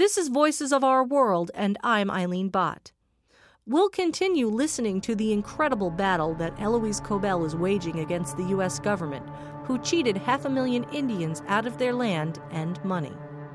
This is Voices of Our World, and I'm Eileen Bott. We'll continue listening to the incredible battle that Eloise Cobell is waging against the U.S. government, who cheated 500,000 Indians out of their land and money.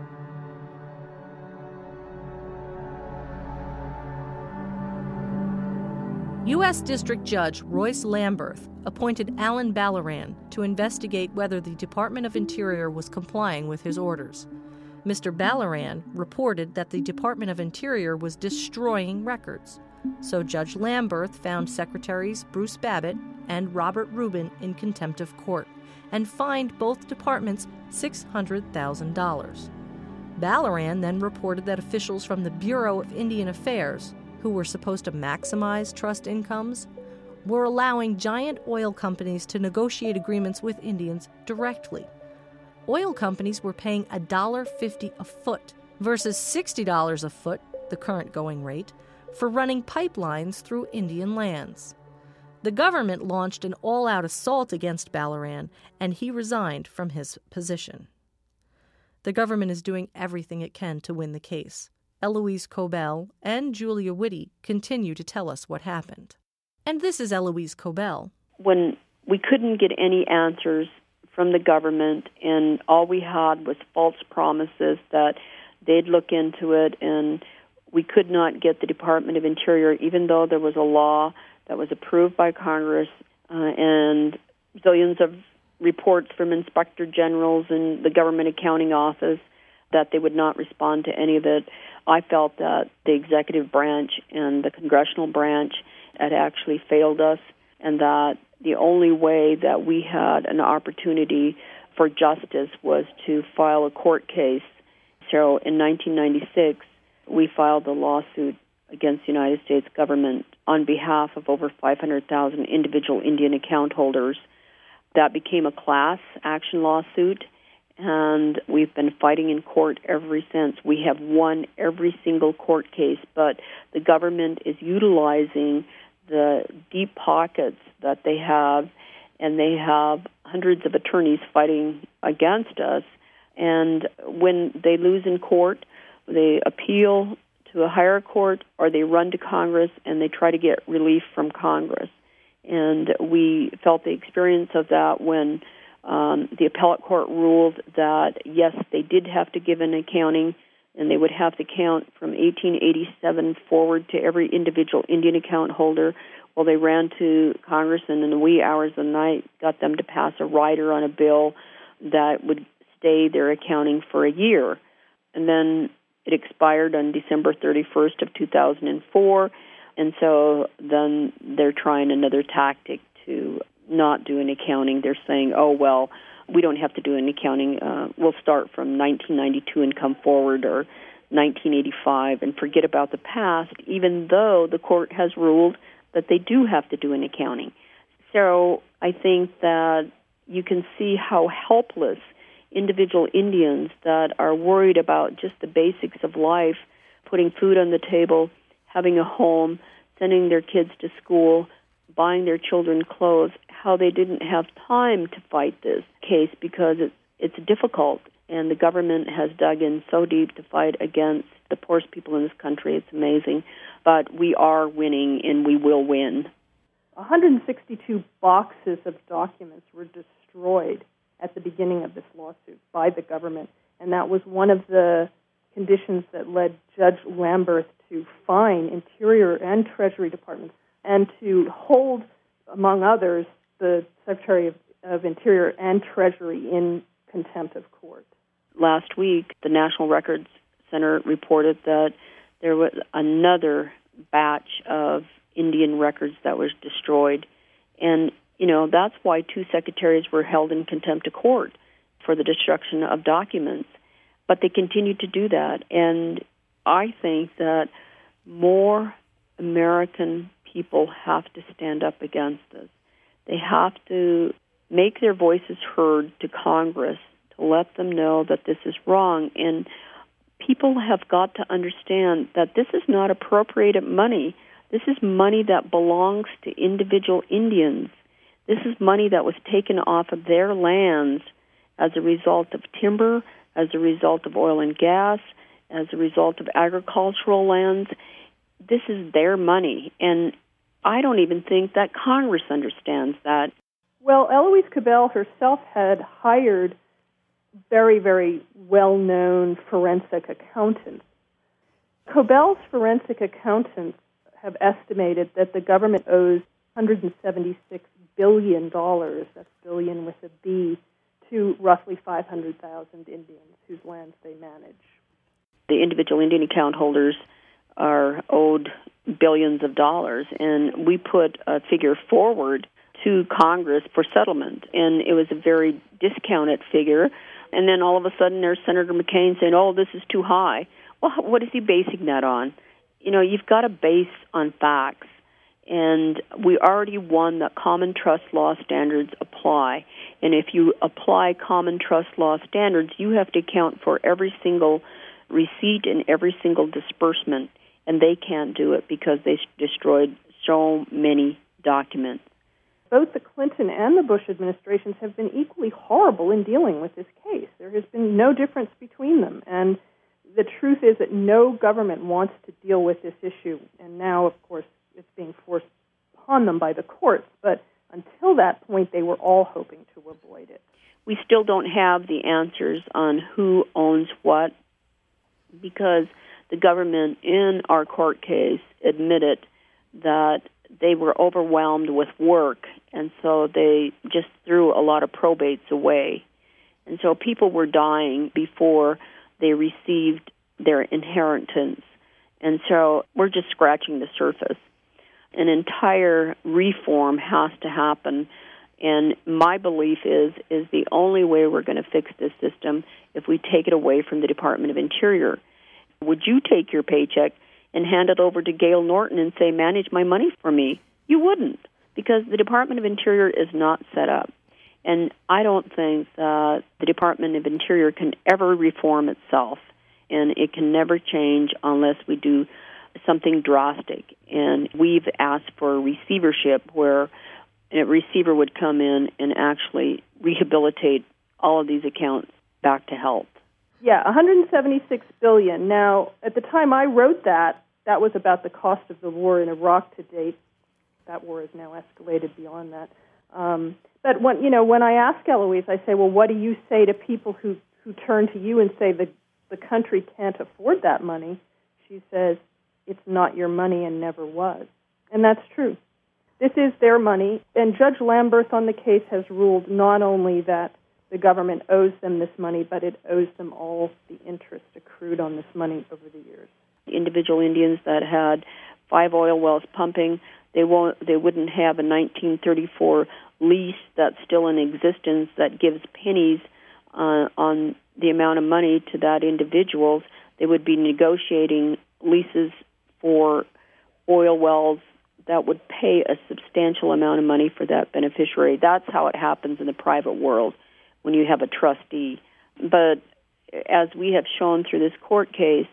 U.S. District Judge Royce Lamberth appointed Alan Ballaran to investigate whether the Department of Interior was complying with his orders. Mr. Ballaran reported that the Department of Interior was destroying records. So Judge Lamberth found Secretaries Bruce Babbitt and Robert Rubin in contempt of court and fined both departments $600,000. Ballaran then reported that officials from the Bureau of Indian Affairs, who were supposed to maximize trust incomes, were allowing giant oil companies to negotiate agreements with Indians directly. Oil companies were paying $1.50 a foot versus $60 a foot, the current going rate, for running pipelines through Indian lands. The government launched an all-out assault against Ballaran, and he resigned from his position. The government is doing everything it can to win the case. Eloise Cobell and Julia Whitty continue to tell us what happened. And this is Eloise Cobell. When we couldn't get any answers from the government, and all we had was false promises that they'd look into it, and we could not get the Department of Interior, even though there was a law that was approved by Congress and zillions of reports from inspector generals and the Government Accounting Office, that they would not respond to any of it. I felt that the executive branch and the congressional branch had actually failed us, and that the only way that we had an opportunity for justice was to file a court case. So in 1996, we filed a lawsuit against the United States government on behalf of over 500,000 individual Indian account holders. That became a class action lawsuit, and we've been fighting in court ever since. We have won every single court case, but the government is utilizing the deep pockets that they have, and they have hundreds of attorneys fighting against us. And when they lose in court, they appeal to a higher court, or they run to Congress and they try to get relief from Congress. And we felt the experience of that when the appellate court ruled that, yes, they did have to give an accounting, and they would have to count from 1887 forward to every individual Indian account holder. Well, they ran to Congress, and in the wee hours of the night got them to pass a rider on a bill that would stay their accounting for a year. And then it expired on December 31st of 2004, and so then they're trying another tactic to not do an accounting. They're saying, oh, well, we don't have to do an accounting. We'll start from 1992 and come forward, or 1985, and forget about the past, even though the court has ruled that they do have to do an accounting. So I think that you can see how helpless individual Indians that are worried about just the basics of life, putting food on the table, having a home, sending their kids to school, buying their children clothes, how they didn't have time to fight this case because it's difficult, and the government has dug in so deep to fight against the poorest people in this country. It's amazing. But we are winning, and we will win. 162 boxes of documents were destroyed at the beginning of this lawsuit by the government, and that was one of the conditions that led Judge Lamberth to fine Interior and Treasury Departments and to hold, among others, the Secretary of Interior and Treasury in contempt of court. Last week, the National Records Center reported that there was another batch of Indian records that was destroyed. And, that's why 2 secretaries were held in contempt of court for the destruction of documents. But they continued to do that. And I think that more American people have to stand up against this. They have to make their voices heard to Congress to let them know that this is wrong. And people have got to understand that this is not appropriated money. This is money that belongs to individual Indians. This is money that was taken off of their lands as a result of timber, as a result of oil and gas, as a result of agricultural lands. This is their money, and I don't even think that Congress understands that. Well, Eloise Cabell herself had hired very, very well-known forensic accountants. Cabell's forensic accountants have estimated that the government owes $176 billion, that's billion with a B, to roughly 500,000 Indians whose lands they manage. The individual Indian account holders are owed billions of dollars, and we put a figure forward to Congress for settlement, and it was a very discounted figure. And then all of a sudden there's Senator McCain saying, oh, this is too high. Well, what is he basing that on? You know, you've got to base on facts. And we already won that common trust law standards apply. And if you apply common trust law standards, you have to account for every single receipt and every single disbursement. And they can't do it because they destroyed so many documents. Both the Clinton and the Bush administrations have been equally horrible in dealing with this case. There has been no difference between them. And the truth is that no government wants to deal with this issue. And now, of course, it's being forced upon them by the courts. But until that point, they were all hoping to avoid it. We still don't have the answers on who owns what, because the government in our court case admitted that they were overwhelmed with work, and so they just threw a lot of probates away. And so people were dying before they received their inheritance. And so we're just scratching the surface. An entire reform has to happen, and my belief is the only way we're going to fix this system if we take it away from the Department of Interior. Would you take your paycheck and hand it over to Gail Norton and say, manage my money for me? You wouldn't, because the Department of Interior is not set up. And I don't think that the Department of Interior can ever reform itself, and it can never change unless we do something drastic. And we've asked for a receivership where a receiver would come in and actually rehabilitate all of these accounts back to health. Yeah, $176 billion. Now, at the time I wrote that was about the cost of the war in Iraq to date. That war has now escalated beyond that. But when I ask Eloise, I say, well, what do you say to people who turn to you and say the country can't afford that money? She says, it's not your money and never was. And that's true. This is their money, and Judge Lamberth on the case has ruled not only that the government owes them this money, but it owes them all the interest accrued on this money over the years. Individual Indians that had 5 oil wells pumping, they wouldn't have a 1934 lease that's still in existence that gives pennies on the amount of money to that individuals. They would be negotiating leases for oil wells that would pay a substantial amount of money for that beneficiary. That's how it happens in the private world when you have a trustee. But as we have shown through this court case,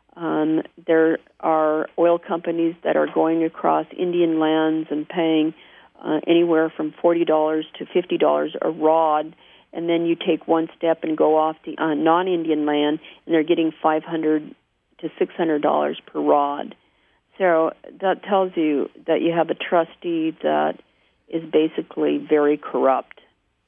there are oil companies that are going across Indian lands and paying anywhere from $40 to $50 a rod, and then you take one step and go off the non-Indian land, and they're getting $500 to $600 per rod. So that tells you that you have a trustee that is basically very corrupt.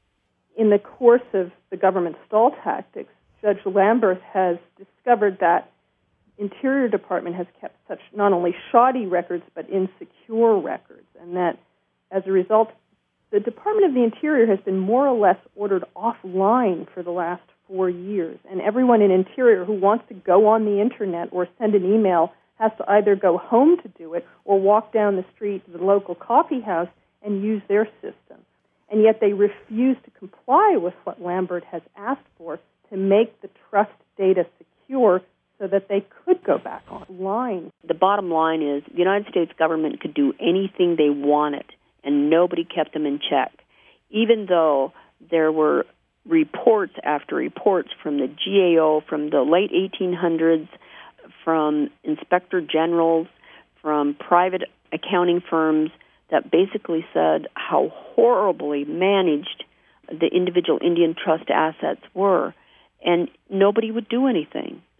In the course of the government stall tactics, Judge Lamberth has discovered that Interior Department has kept such not only shoddy records but insecure records, and that as a result, the Department of the Interior has been more or less ordered offline for the last 4 years, and everyone in Interior who wants to go on the Internet or send an email has to either go home to do it or walk down the street to the local coffee house and use their system. And yet they refuse to comply with what Lambert has asked for to make the trust data secure so that they could go back online. The bottom line is the United States government could do anything they wanted, and nobody kept them in check, even though there were reports after reports from the GAO from the late 1800s, from inspector generals, from private accounting firms that basically said how horribly managed the individual Indian trust assets were, and nobody would do anything.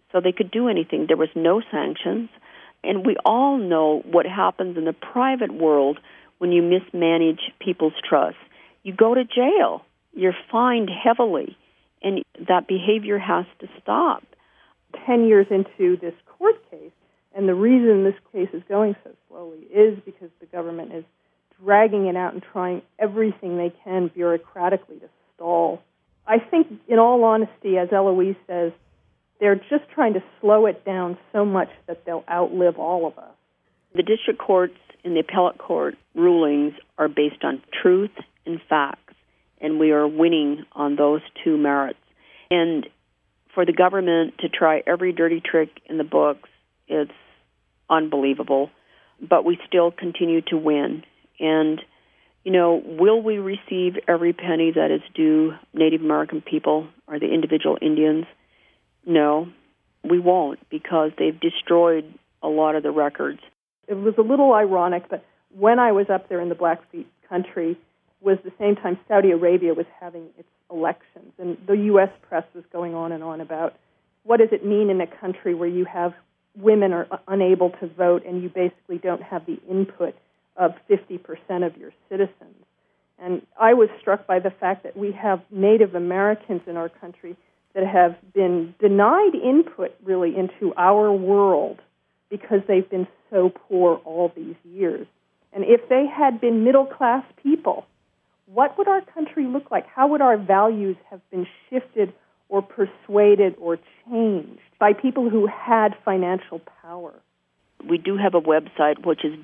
so they could do anything. There was no sanctions. And we all know what happens in the private world when you mismanage people's trust. You go to jail. You're fined heavily. And that behavior has to stop. 10 years into this court case, and the reason this case is going so slowly is because the government is dragging it out and trying everything they can bureaucratically to stall. I think, in all honesty, as Eloise says, they're just trying to slow it down so much that they'll outlive all of us. The district courts and the appellate court rulings are based on truth and facts, and we are winning on those two merits. And for the government to try every dirty trick in the books, it's unbelievable. But we still continue to win. And, will we receive every penny that is due Native American people or the individual Indians? No, we won't, because they've destroyed a lot of the records. It was a little ironic, but when I was up there in the Blackfeet country was the same time Saudi Arabia was having its elections, and the U.S. press was going on and on about what does it mean in a country where you have women are unable to vote and you basically don't have the input of 50% of your citizens. And I was struck by the fact that we have Native Americans in our country that have been denied input, really, into our world because they've been so poor all these years. And if they had been middle-class people, what would our country look like? How would our values have been shifted or persuaded or changed by people who had financial power? We do have a website, which is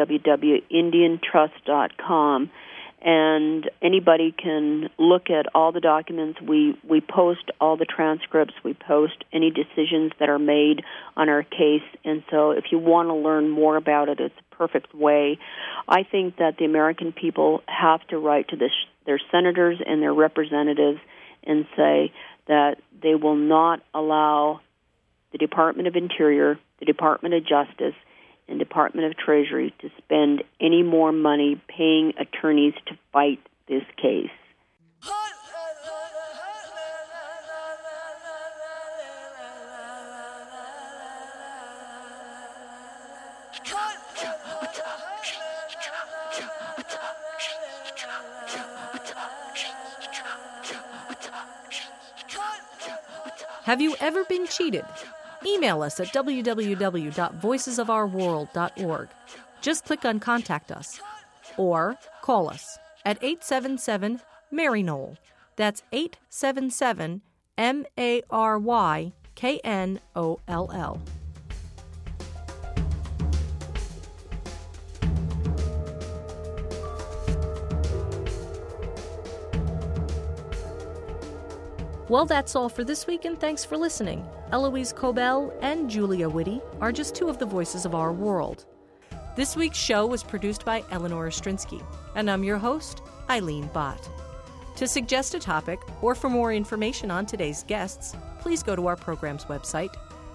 www.indiantrust.com, and anybody can look at all the documents. We post all the transcripts. We post any decisions that are made on our case. And so if you want to learn more about it, it's a perfect way. I think that the American people have to write to their senators and their representatives and say that they will not allow the Department of Interior, the Department of Justice, and Department of Treasury to spend any more money paying attorneys to fight this case. Have you ever been cheated? Email us at www.voicesofourworld.org. Just click on Contact Us. Or call us at 877-MARY-KNOLL. That's 877-MARYKNOLL. Well, that's all for this week, and thanks for listening. Eloise Cobell and Julia Whitty are just two of the voices of our world. This week's show was produced by Eleanor Ostrinsky, and I'm your host, Eileen Bott. To suggest a topic or for more information on today's guests, please go to our program's website,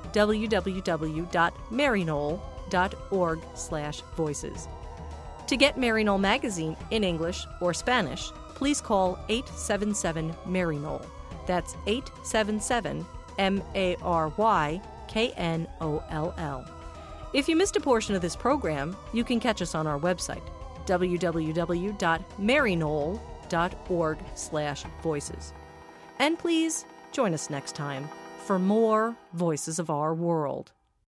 www.maryknoll.org/voices. To get Mary Knoll magazine in English or Spanish, please call 877-MARY-KNOLL. That's 877-MARYKNOLL. If you missed a portion of this program, you can catch us on our website, www.maryknoll.org/voices. And please join us next time for more Voices of Our World.